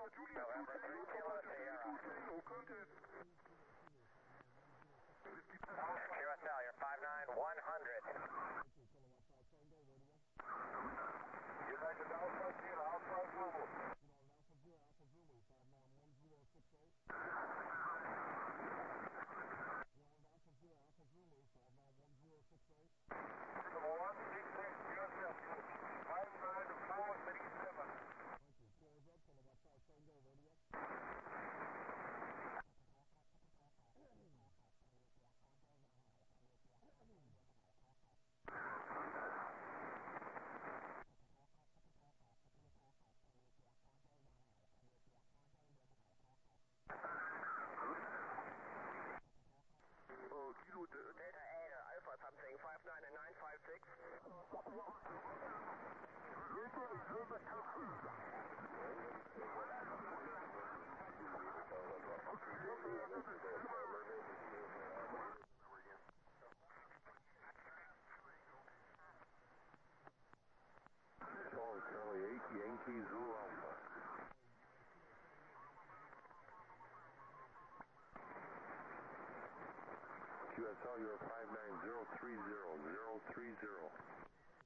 November 3 Kilo Sierra. QSL, you're 59100. United Alpha Zero, Alpha Zulu. Number 166 QSL, Data 8, Alpha something, 59956. Charlie, Charlie 8, Yankee Zulu Alpha. QSL, you're 59030, 030.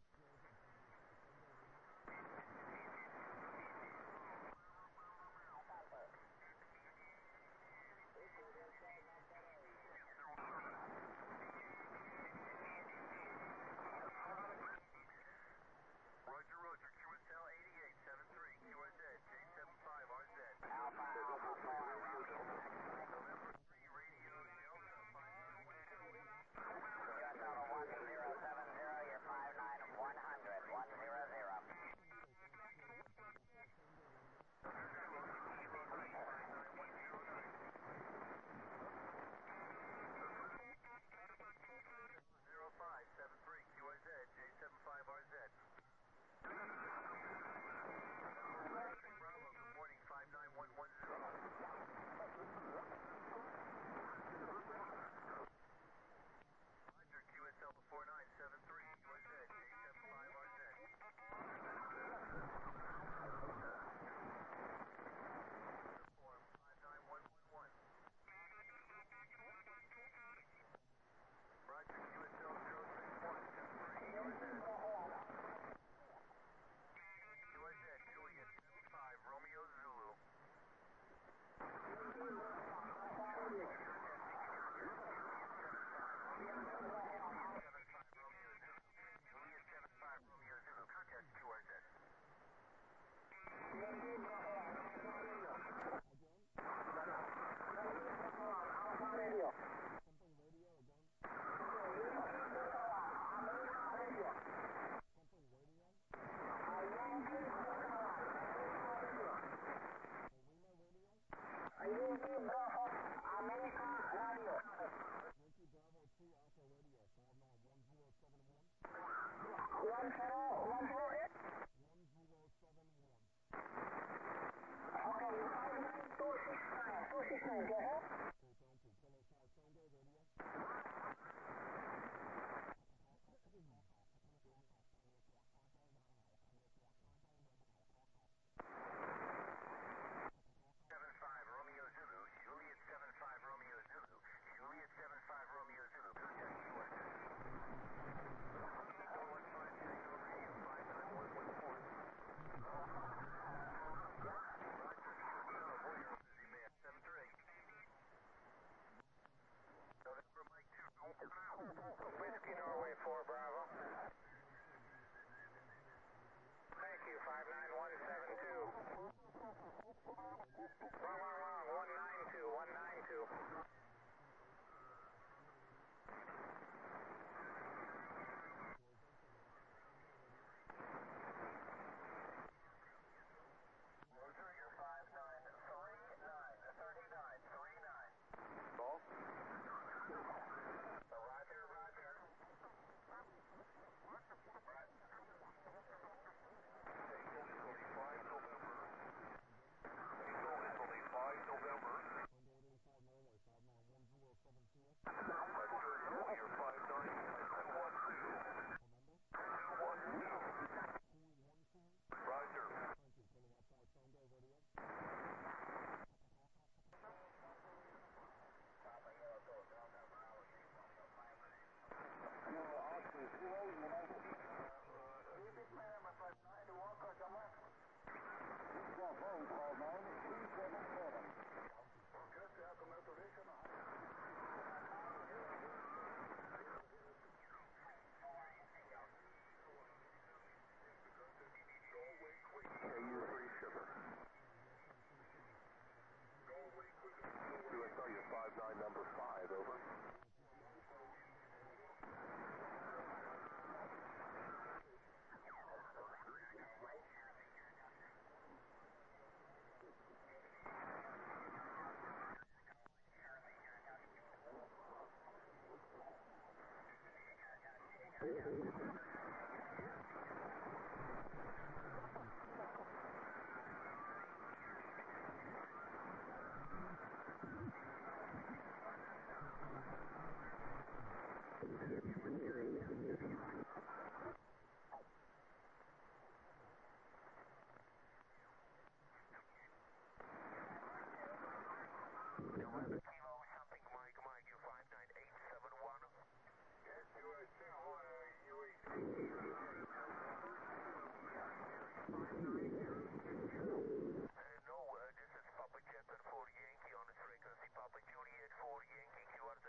Roger, Roger. QSL 8873, QSZ, J75RZ. Alpha, Alpha 4, November 3, radio Delta 5. QSL 1070, you're 5. Kilo something, Mike, you 59871. Yes, QSL, No, this is Papa Jetton for Yankee on this frequency. Papa Juliet for Yankee QRZ.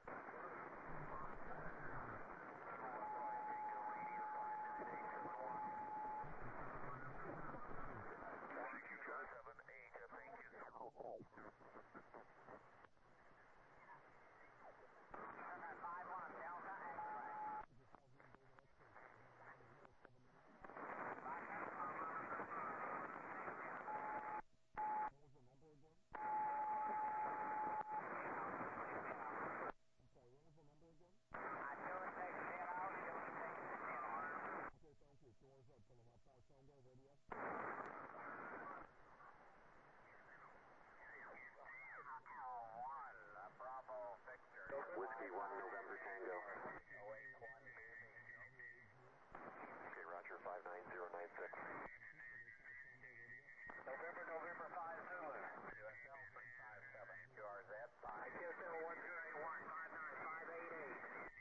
Whiskey 1 November Tango. Okay, Roger, 59096. November 5 Zulu. QSL 357 QRZ. QSL 1081 59588.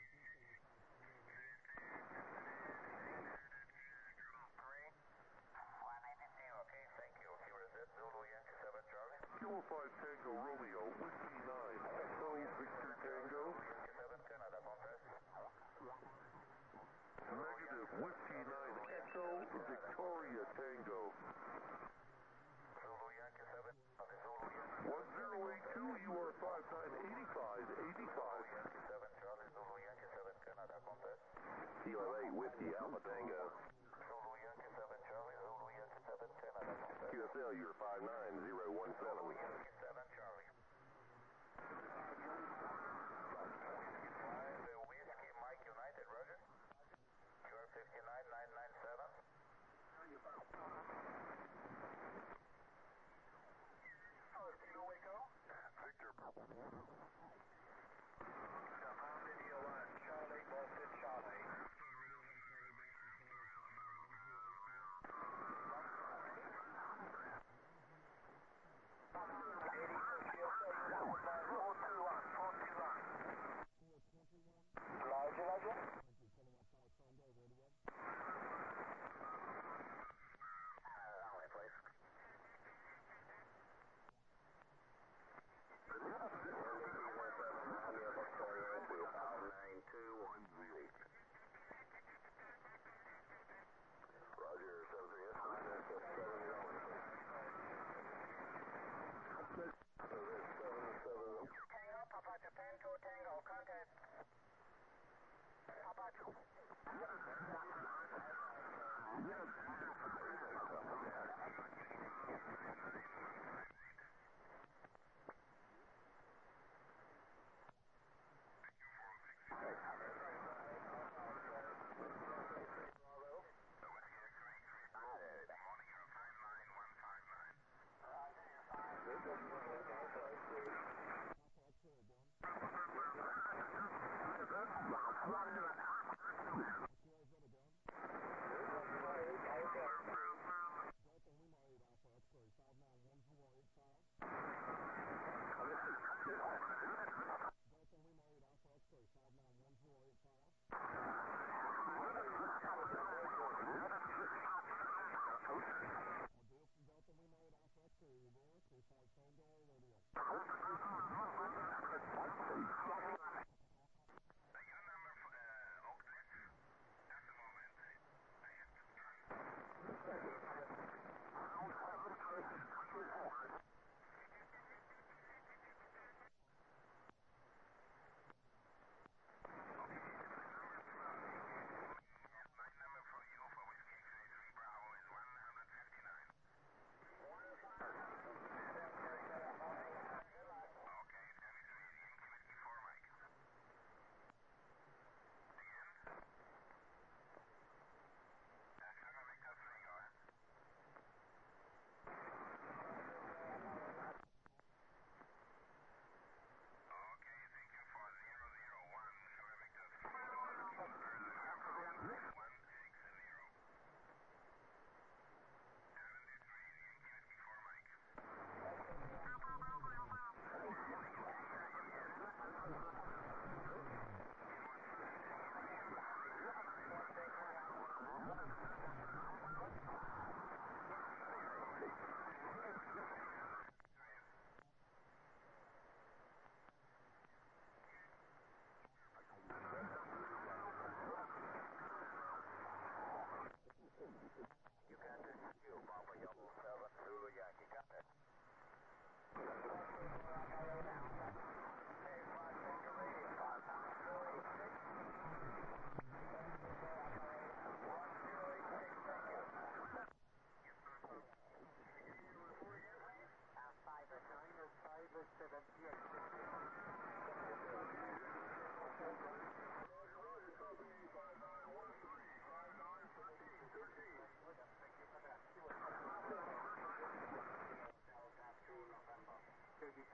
182, okay, thank you. QRZ, Zulu Yankee 7 Charlie. Kilo 5 Tango Romeo, Whiskey 9, Echo Victor Tango. Yankee 7 Canada, contest. Negative, Whiskey 9, Echo Victoria Tango. Zulu Yankee 7, Zulu Yankee 1082, you are 598585. Yankee 7 Charlie, Zulu Yankee 7 Canada, contest. Kilo 8 Whiskey Alpha Tango. Zulu Yankee 7 Charlie, Zulu Yankee 7 Canada, contest. QSL, you're 59017. Zulu Yankee 7 Charlie. Whiskey Mike United, Roger. QR 59997. Kilo Waco. Victor. Japan India 1, Charlie, Boston Charlie.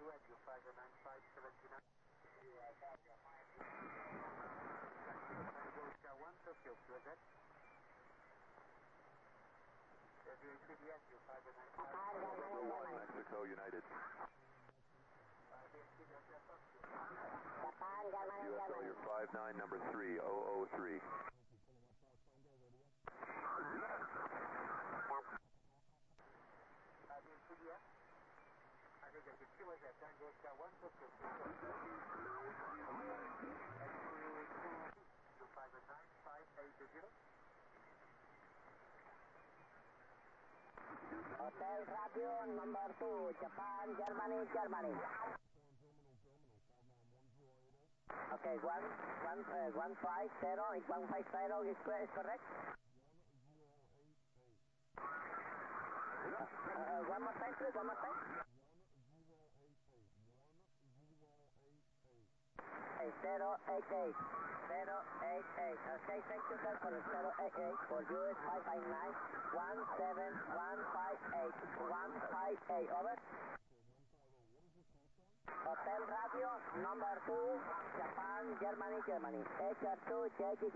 Echo 59579. Tango Oscar 1, Tokyo, QZ. WHPD Echo 595. Mexico United. USL, you're 59, number 3003. Tango Oscar 1, Tokyo, QZ. 59580. Hotel Radio number 2, Japan, Germany, Germany. Okay, 150 is 150 is correct? One more time, please, one more time. 088. 088. Okay, thank you, sir, for the 088. For you is 559 17158. 158, over. Hotel Radio number 2, Japan, Germany, Germany. Echo 2, JGG.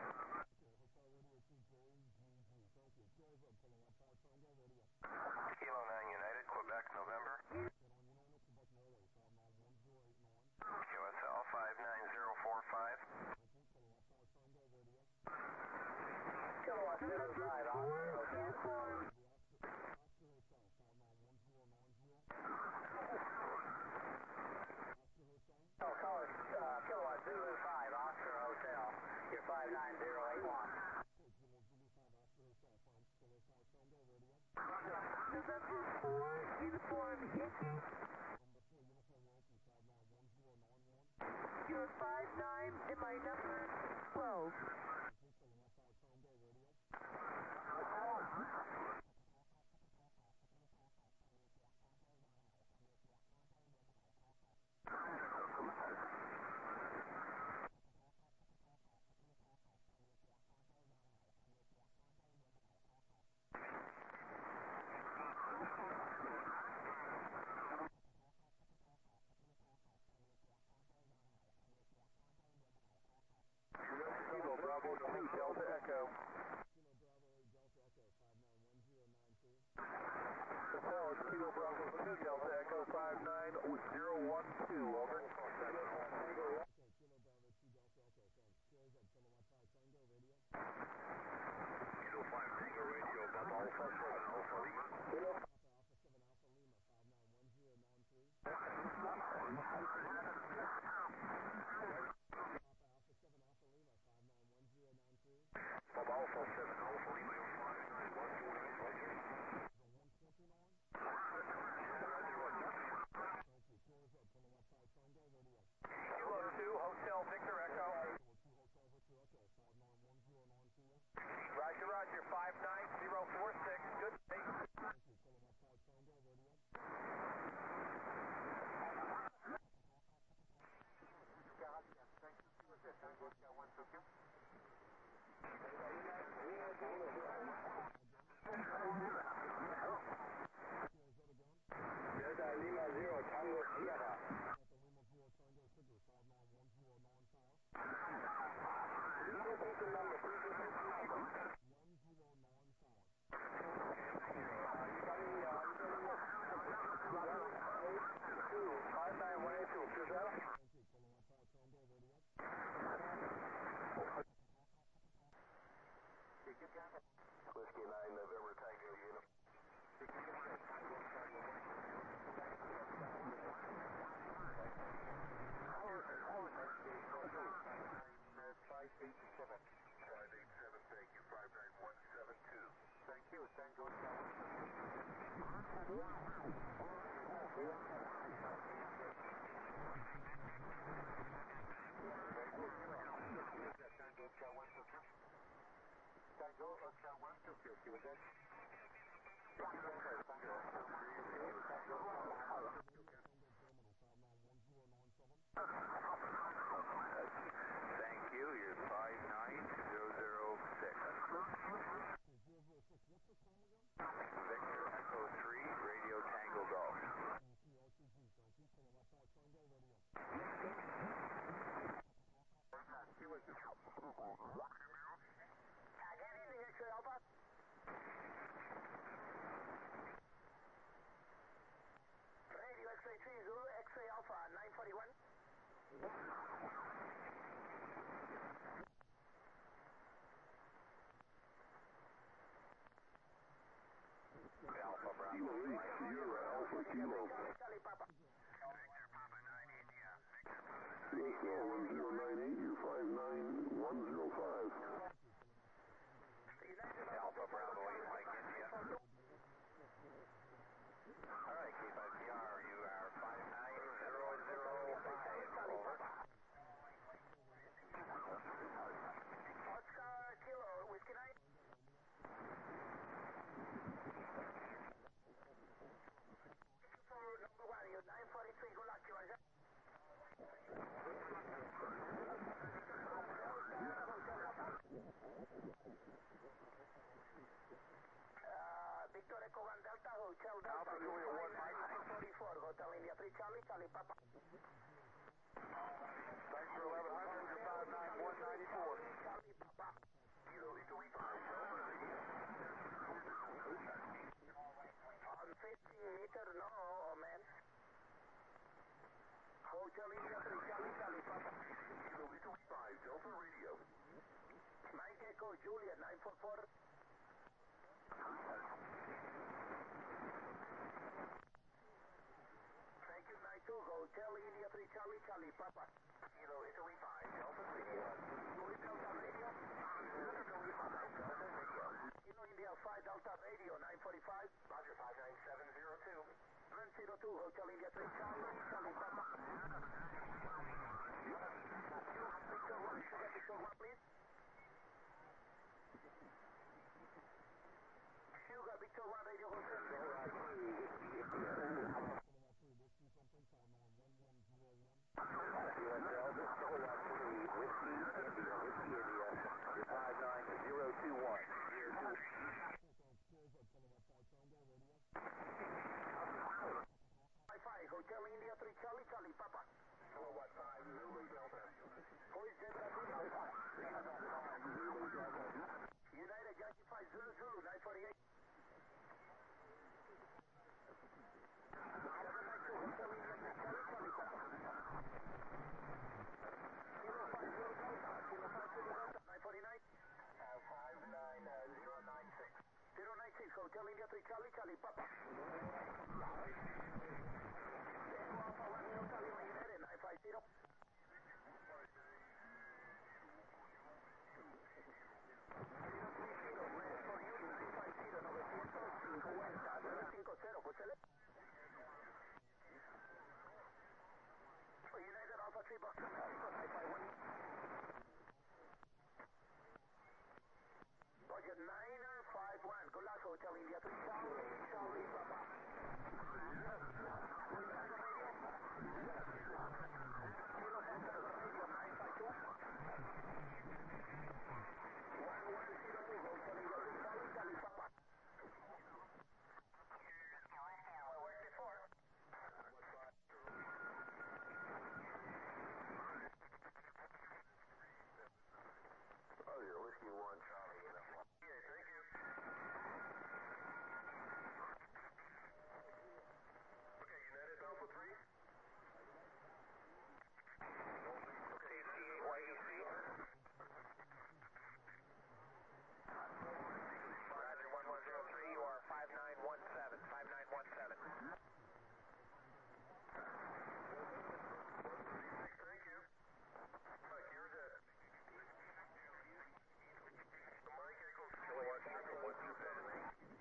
Kilo 9 United, Quebec, November. QSL 59045. Kilowatt 05, Hotel. Kilowatt 05, Oscar Hotel. You're 59081. November 4, Uniform Yankee. You're 59 and my number 12. Kilo Bravo 2, Delta Echo. Hotel, Kilo Bravo 2, Delta Echo 59012, over. Kilo 5 Tango Radio, Bob Alpha 7 Alpha Lima. Bob Alpha 7 Alpha Lima, Kilo 2, Hotel Victor Echo. Roger, roger, 59046. Good day. Tango Oscar 1, Tokyo. Delta Lima 0, Tango Sierra. Location number 59182, QZ. Whiskey 9, November, Tango Unit. Five 587, thank you, 59172. Thank you, Tango Oscar 1. Tango Oscar 1, Tokyo, QZ. Thank you, you're 59006. Victor Echo 3, Radio Tango Golf. Alpha Bravo. Kilo 8, Sierra Alpha Kilo. Charlie Papa. Victor Papa 98, yeah. Victor Papa 98. USA 1098, you're 59105. Alpha Bravo 8, Mike India. Alright, K5PR, you are 59005. Over. Oscar Kilo, Whiskey 9. For number 1, you're 943, good luck, you are just. Victor Echo 1 Delta, Hotel Delta. Alpha Julia 1 Mike. 44, Hotel India 3 Charlie, Charlie Papa. Thanks for 1100, you're 59194. Charlie Papa. Kilo is 25, Delta Radio. On 15 meter, no, man. Hotel India 3 Charlie, Charlie Papa. Kilo 25, Delta Radio. Mike Echo Julia 944. Thank you, Night 2, Hotel India 3 Charlie, Charlie Papa. Kilo Italy 5, Delta Radio. Italy Delta Radio. Kilo Italy 5, Delta Radio. Kilo India 5 Delta Radio 945. Roger, 59702. 102, Hotel India 3 Charlie, Charlie Papa. Victor 1, Sugar Victor 1, please. Sugar Victor 1, Radio Hotel. Whiskey India. You're 59021. Wi-Fi, Hotel India 3 Charlie, Charlie Papa. Kilo 5 Zulu Delta. Who is Zebra Zulu? United Yankee 5 Zulu Zulu 948. 792 Hotel India 3 Charlie, Charlie Papa. Kilo 5 Zulu Delta, Kilo 5 Zulu Delta 949. 59096. 096 Hotel India 3 Charlie, Charlie Papa. Echo Alpha 1 Delta Lima United 950. United Alpha 3 Box Mexico 951. Roger 951. Good luck, Hotel India 3 Charlie, Charlie Papa. Kilo 5 Radio 952. 1102 Hotel India 3 Charlie, Charlie Papa. Roger, Whiskey 1, Charlie. Yeah, thank you. Okay, United Alpha 3. Okay, C8YEC. Roger, 1103, you are 5917, 5917. 136, thank you. Mike, here's it. Mike Echo Kilowatt Central 127.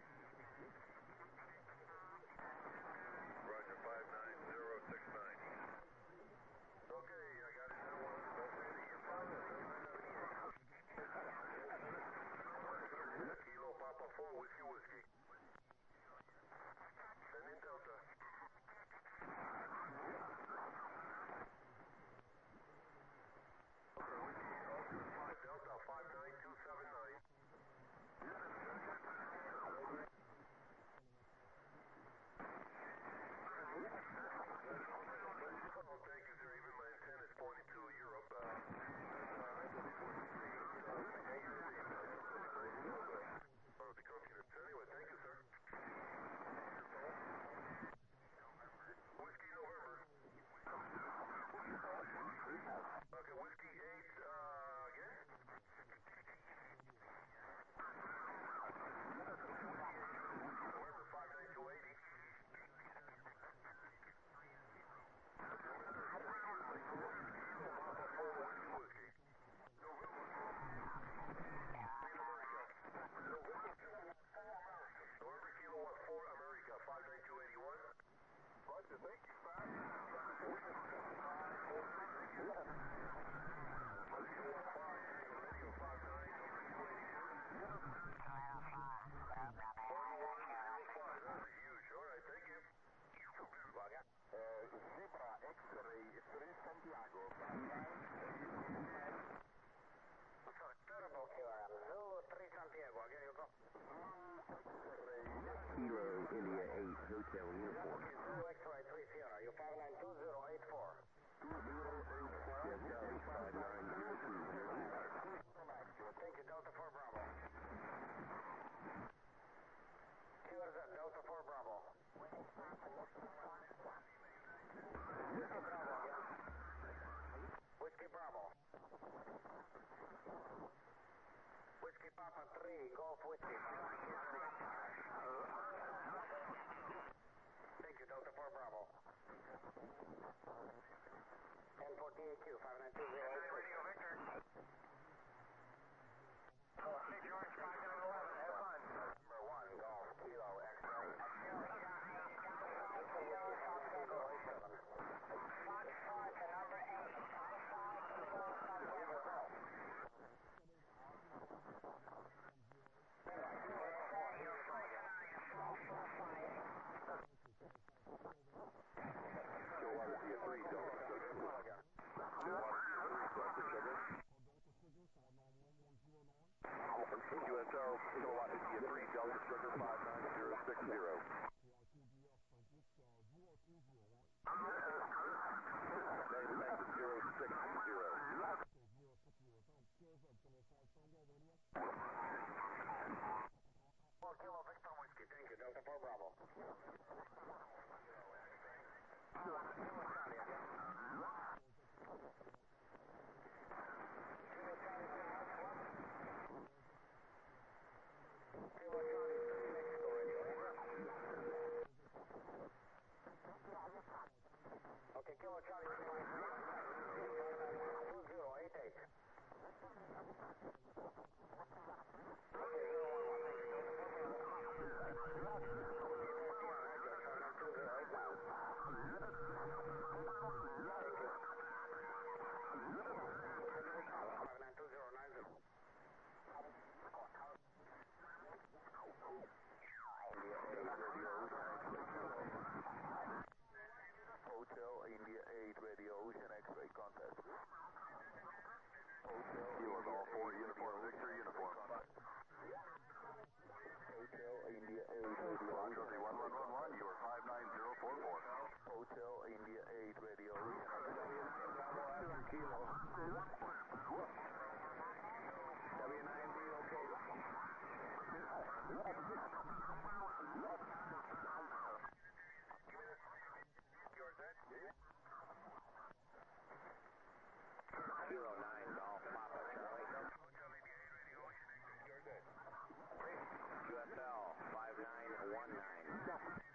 Roger, 59069. Okay, I got it now. You're 578. Kilo Papa 4 Whiskey. Send in Delta. Okay, Whiskey Ultra 5 Delta 59279. Oh, thank you, sir. Even my antenna is pointing to Europe. I believe what you see. The computer. Anyway, thank you. Kilo India 8 Hotel Uniform. Zero X-ray 3 Sierra, you 592-084. Yes, Charlie 59020. Thank you, Delta 4 Bravo. QRZ, Delta 4 Bravo. Whiskey Bravo again. Whiskey Bravo. Whiskey Papa 3, Golf Whiskey. Thank you, Delta 4 Bravo. N48Q, 592-086. Radio Victor. St. George, 511, have fun. Number 1, Golf, Kilo, X-ray. Foxtrot to number 8. We have a call. Philadelphia 3 Delta Sugar. QSL Philadelphia 3 Delta Sugar 59060. Name 060. 4 Kilo Victor Whiskey, thank you, Delta 4 Bravo. Okay, Kilo Charlie 2088. Hotel India 8 Radio Ocean X-ray contest. Hotel India 4 Uniform Victor Uniform. Hotel India 8 Radio Ocean 1111, you are 59044. Hotel India 8 Radio Ocean X-ray. W90, okay. Kilo 9, Golf Papa Charlie. QSL 5919.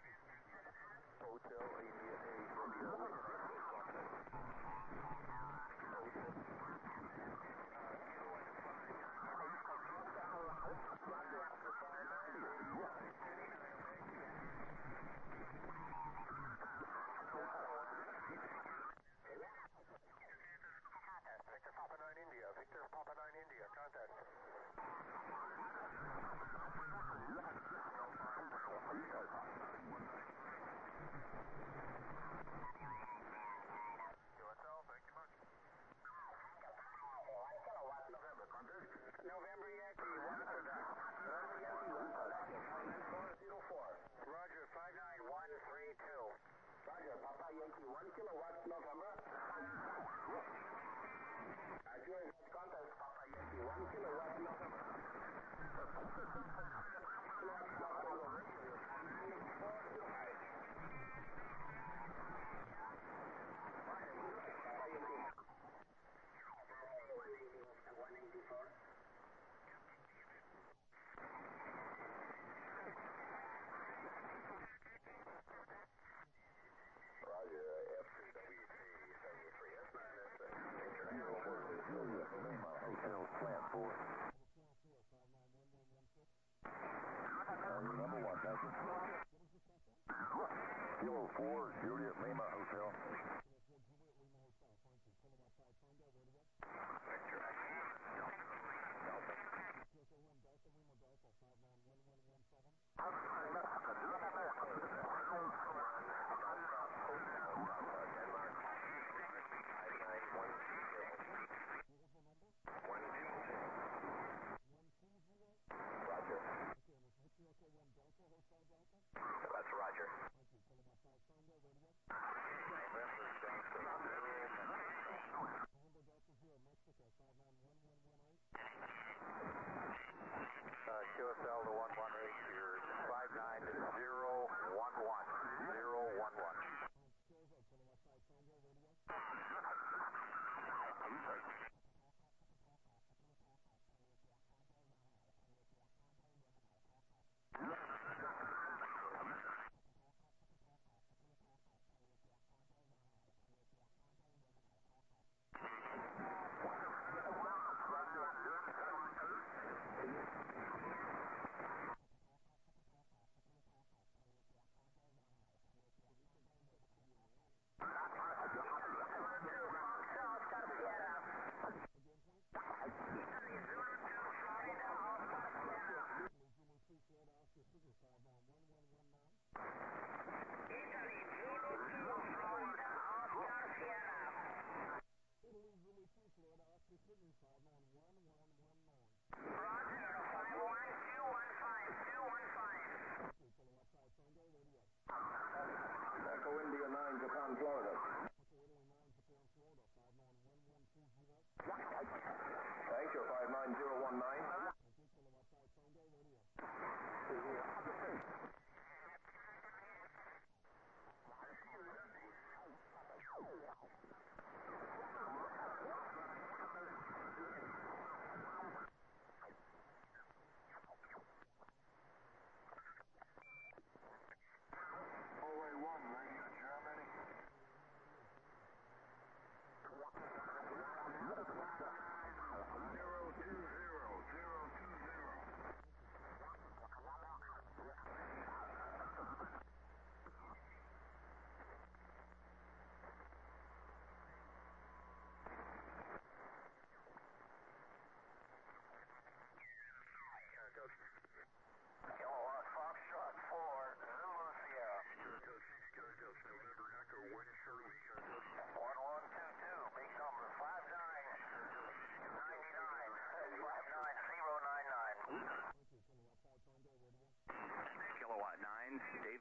Hotel India 8 Radio Ocean X-ray contest. Victor Papa 9 India. Victor Papa 9 India. Contest. QSL, thank you much. 1 kilowatt November. Contest. November Yankee 1 Quebec. November Yankee 1 Quebec. 59404. Roger, 59132. Roger, Papa Yankee 1 kilowatt November. QRZ contest, Papa Yankee 1 kilowatt November. Hotel Plant 4. Number 1, thank you. Kilo 4, Juliet Lima Hotel. Roger.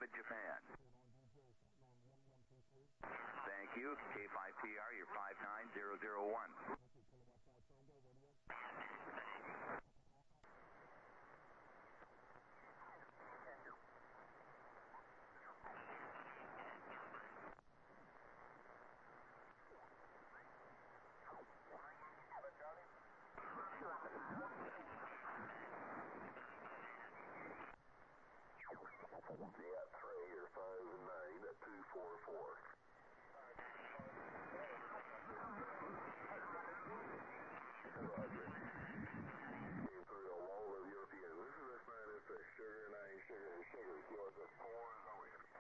Japan. Thank you. K5PR, you're 59001. Yeah, 3, you're 5-9 at 244. Roger. Came through a wall of Europeans. This is S9FX, sugar 9, sugar. QSS 4 is over here.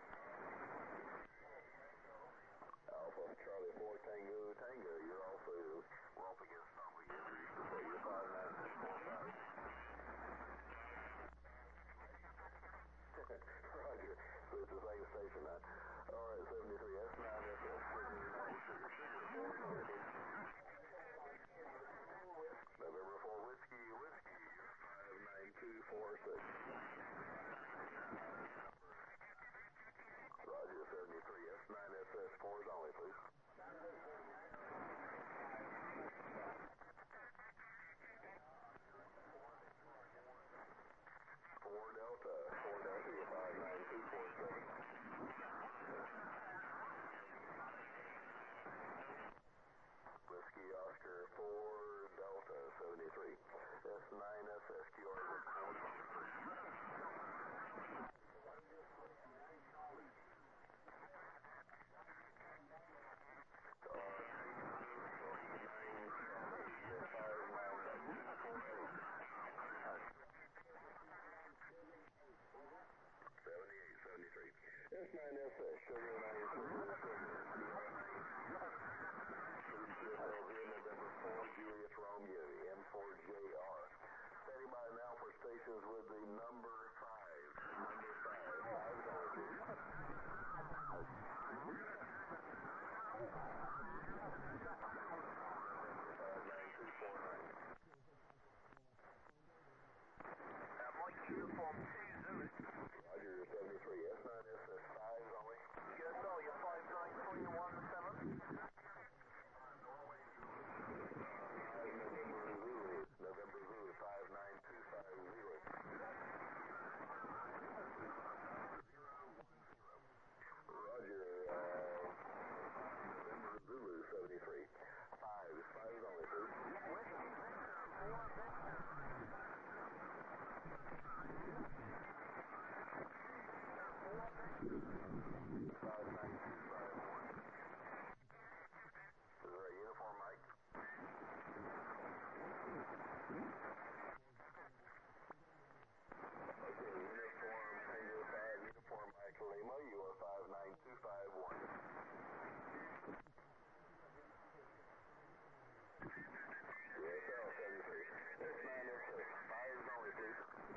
Alpha, Charlie 4, Tango, you're also, we're up against something injuries to say you're 59645. Roger. So it's the same station, huh? All right, 73 S9FS, sugar 4. November 4 whiskey, you're 59246. Roger, 73 S9SS 4 is only, please. 4 Delta, you're 59247. Whiskey Oscar 4 Delta 73. S9SS QR is 7873. S9SS, sugar 93. November 4, Julius Romeo, M4JR. Standing by now for stations with the number 5. Number 59249. Mike Uniform 2 Zulu. Roger, 73. S9SS 5 only. QSL, you're 59317. November Zulu 59250. Roger, November Zulu 73. 5 is only, please. Whiskey Victor 4 Victor. 59251. Is there a uniform, Mike? Okay, uniform Tango 5, uniform Mike Lima, you are 59251. QSL 73. S9SS 5 is only, please.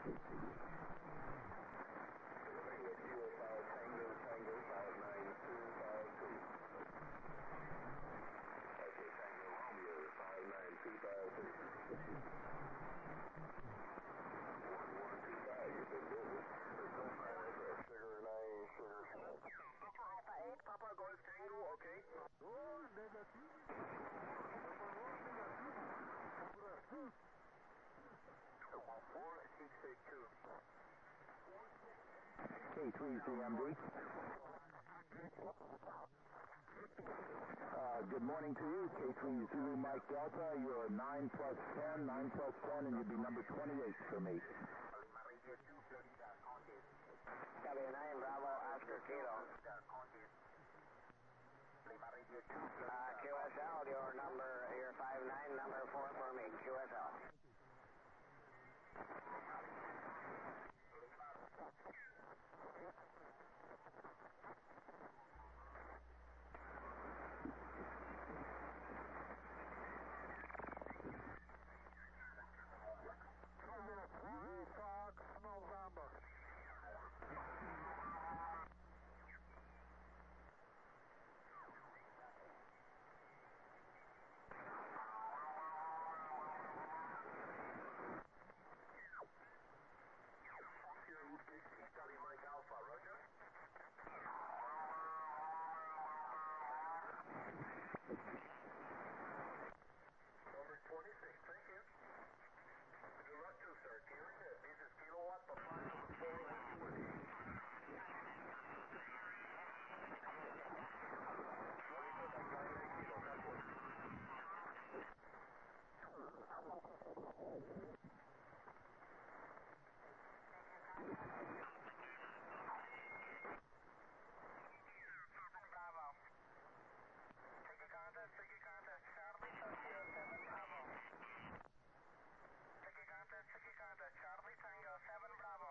QSL Tango 59252. Okay, Tango Romeo 59252. 1125, you've been busy. Sugar 9, sugar 4. Alpha 8, Papa Golf Tango, okay. K3CMD. Good morning to you. K3 Zulu Mike Delta. You're 9 plus 10, and you'll be number 28 for me. W9 Bravo Oscar Kilo. QSL, your 5-9, number 4 for me. QSL. Fox November. Number 26, thank you. Good luck too, sir. Kilo ahead. This is Kilowatt Papa number 4 Whiskey Whiskey. Charlie Tango 7 Bravo.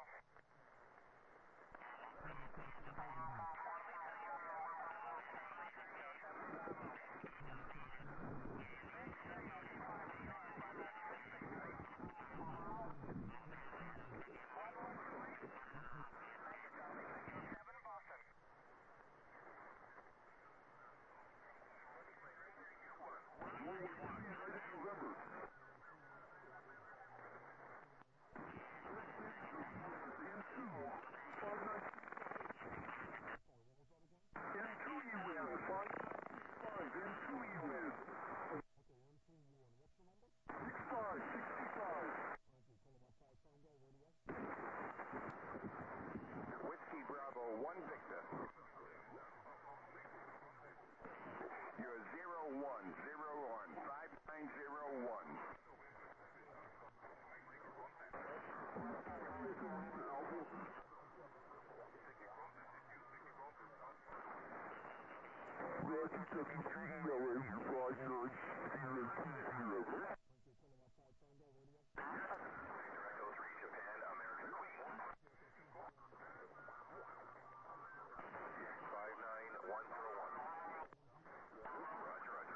Whiskey Bravo 1 Victor. You're 0101 5901. Roger 73, LA, 59, 020. Echo 3 Japan, American Queen. 59101. Roger, roger.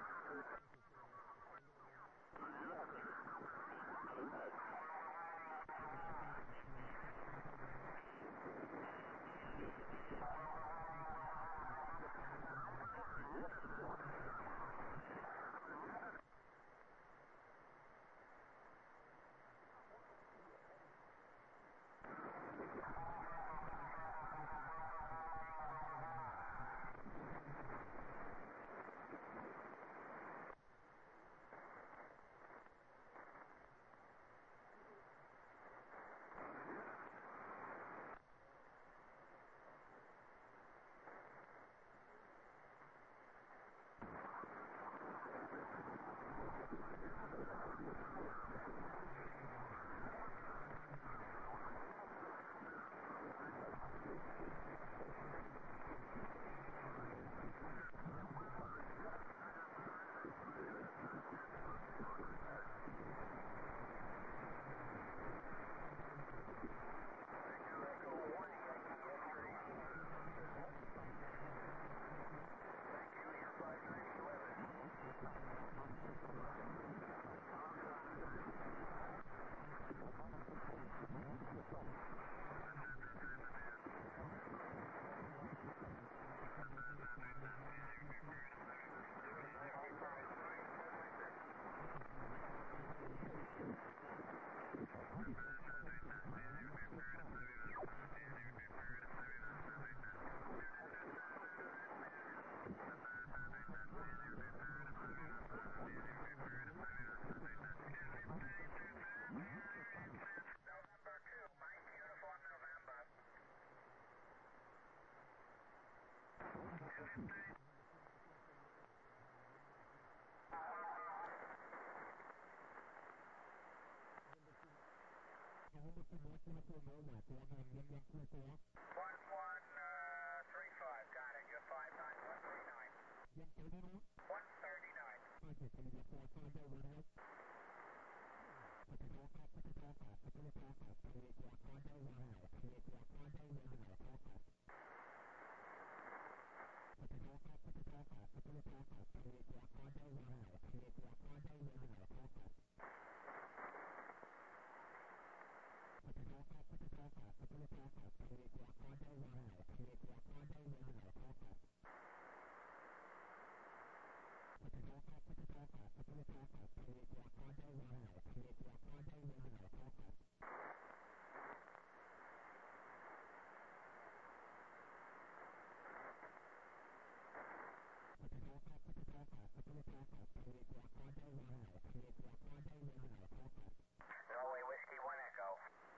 Norway Whiskey 1 Echo.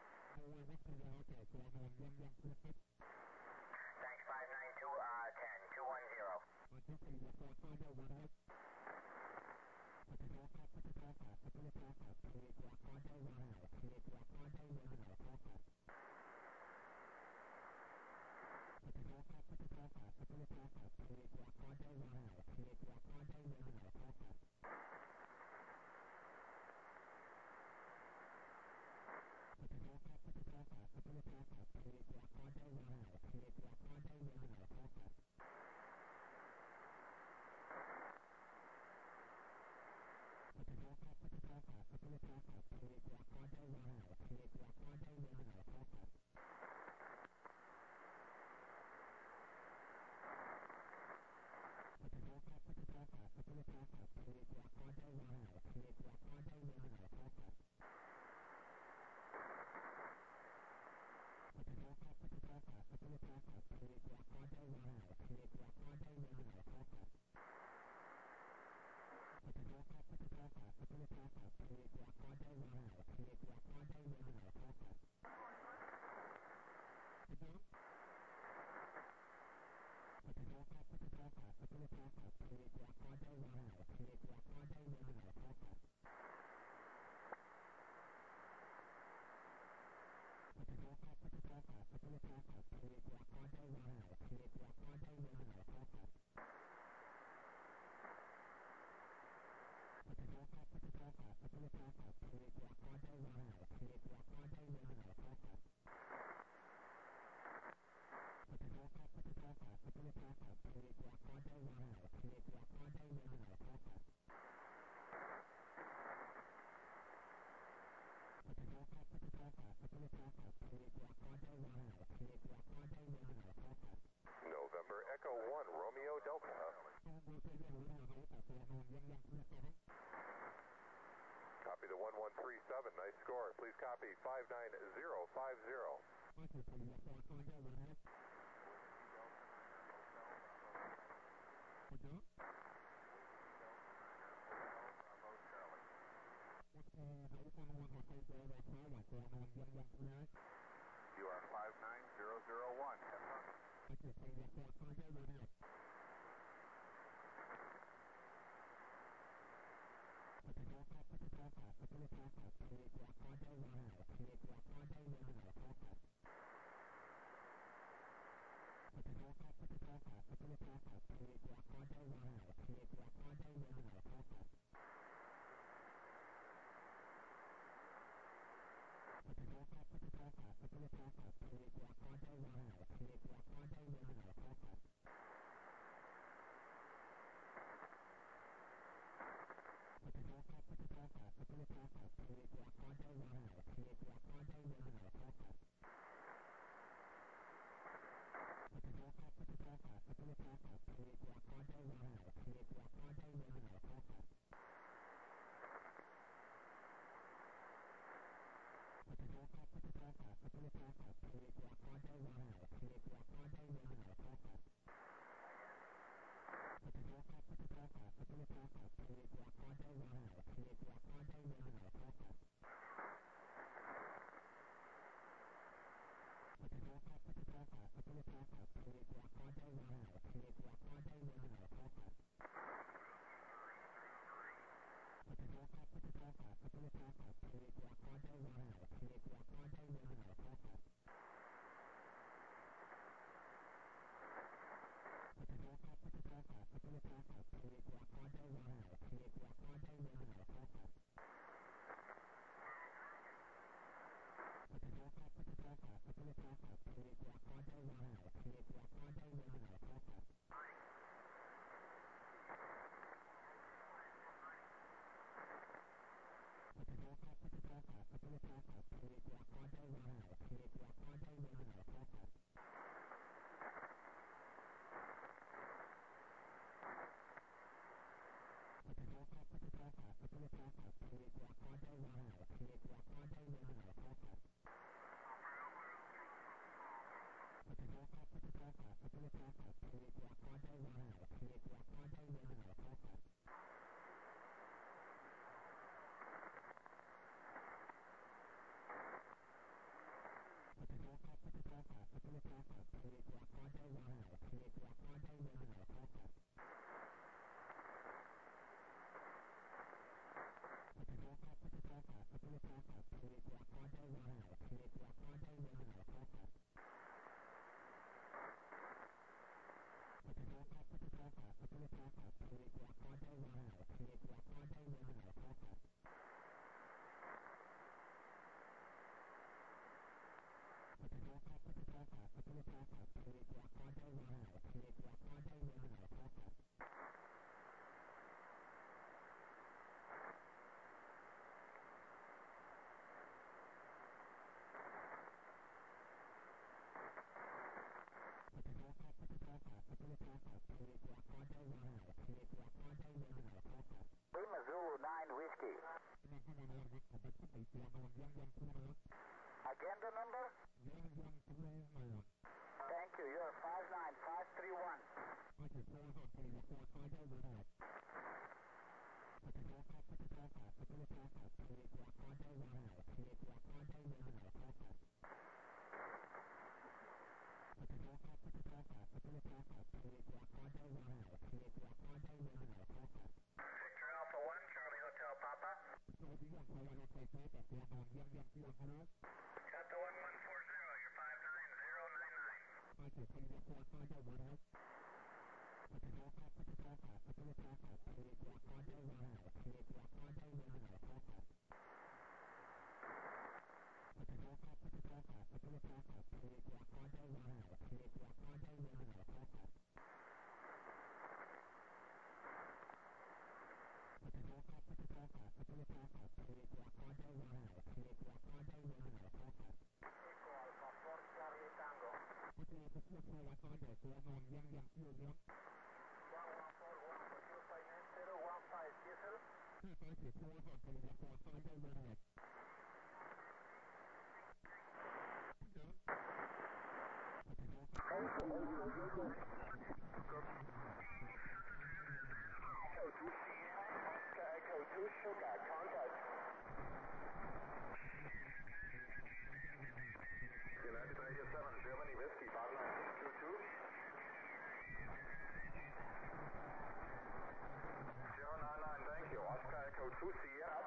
Thanks 592, 10, 210. November Echo 1, Romeo Delta. Copy the 1137, nice score. Please copy 59050. You are 59001. Have fun. Lima Zulu 9 Whiskey. Again the number? Thank you. You're 59531. Victor Alpha 1, Charlie Hotel Papa. Delta 1140, you're 59099. Echo 2 Sugar, contact. United Radio 7, Germany Whiskey, 59622. 099, thank you. Oscar Echo 2 Sierra.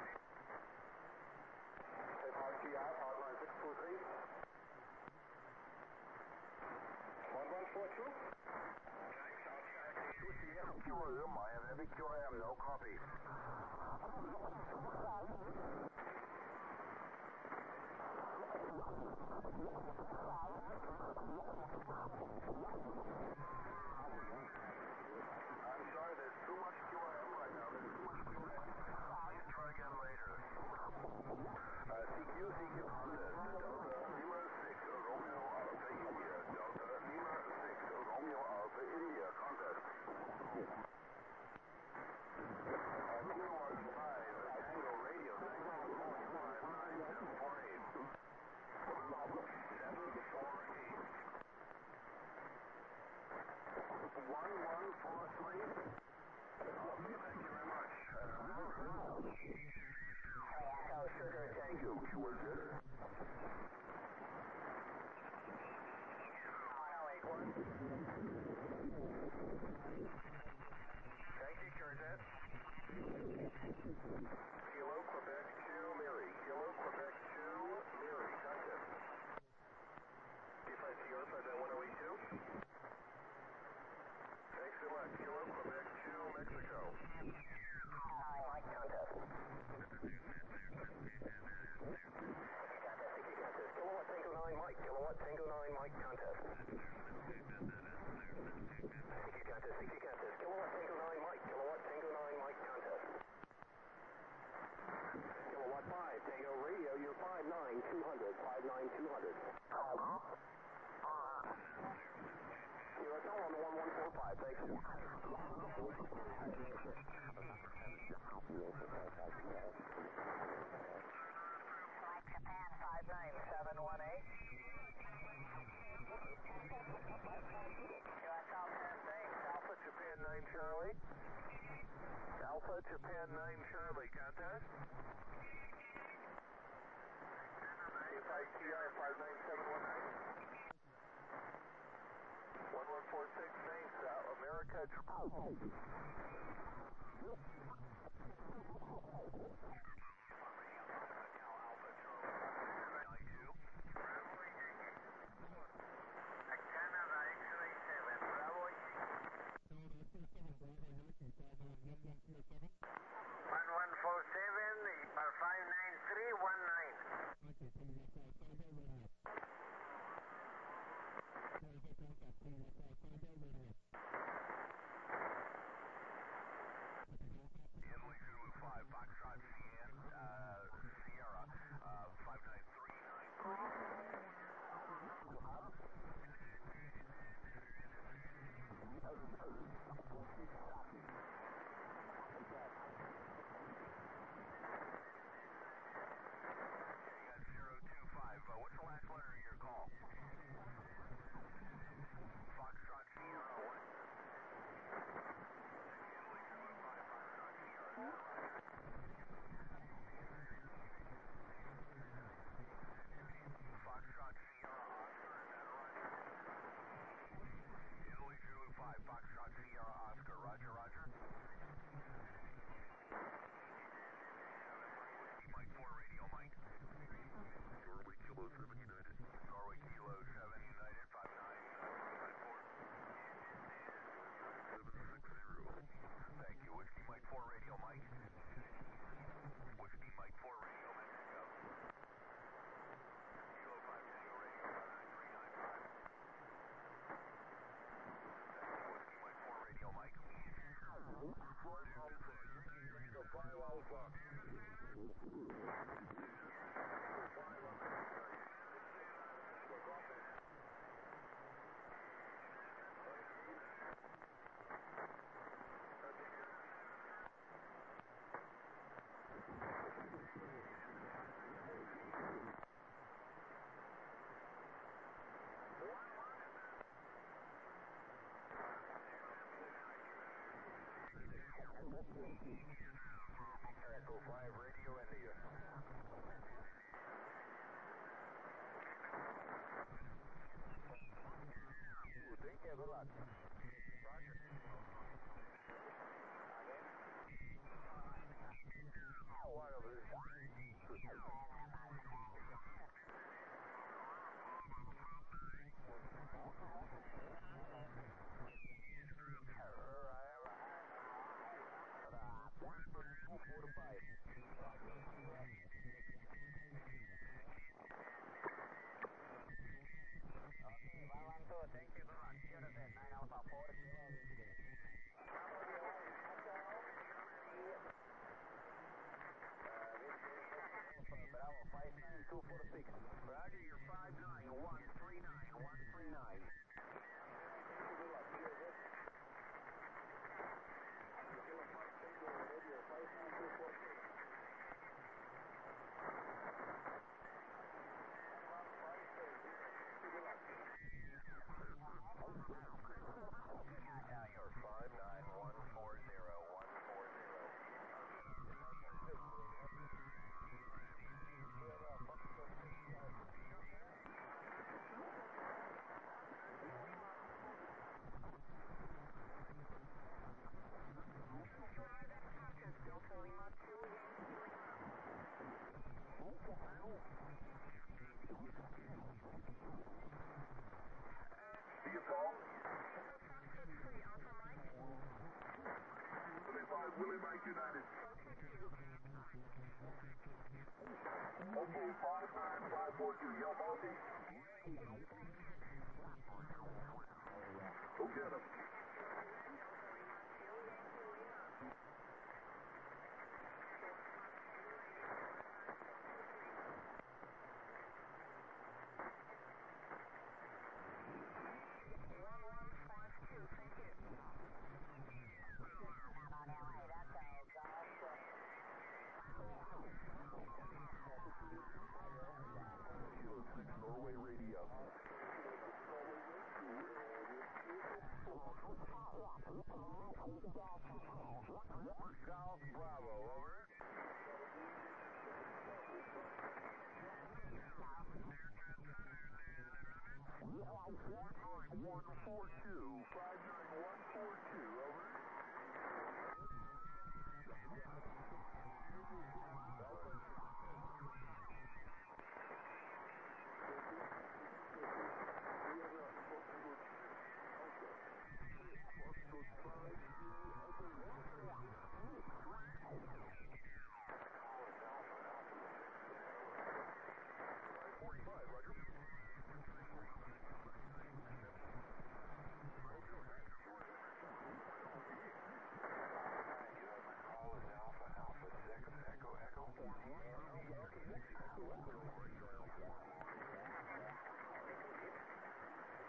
FRTI, hardline 623. 1142. Thanks, Oscar Echo 2 Sierra. QRM, I have heavy QRM, no copy. I'm sorry, there's too much QRM right now. There's too much QRM. Please try again later. CQ contest. Delta Lima 6 Romeo Alpha India. Delta Lima 6 Romeo Alpha India contest. Lima 15 Tango Radio. Thank you for calling 59748. 748. 1143. Okay, thank you very much. Echo Sugar Tango. Who was this? 1081. Thank you, Curtis. Kilo Quebec 2 Mary. Kilo Quebec 2 Mary. Contest. Defense York, 1082. Thanks so much. Kilo Quebec 2 Mexico. Mike contest. Kilowatt Tango 9 Mike. Kilowatt Tango 9 Mike contest. CQ contest. Kilowatt Tango 9 Mike. Kilowatt Tango 9 Mike contest. Kilowatt 5 Tango Radio. You're 59200. 59200. You're on 1145. Thank you. Japan 59718. Charlie. Alpha Japan 9 Charlie, contact. KFI-TR 59719. 1146, thanks. America Japan. Echo 5 Radio India. Thank you, good luck. Roger. Roger, you're 59139. Now you're 595 Willie Mike United. Okay, 59542, Yo Multi. Go get him. Norway Radio. Golf Bravo, over.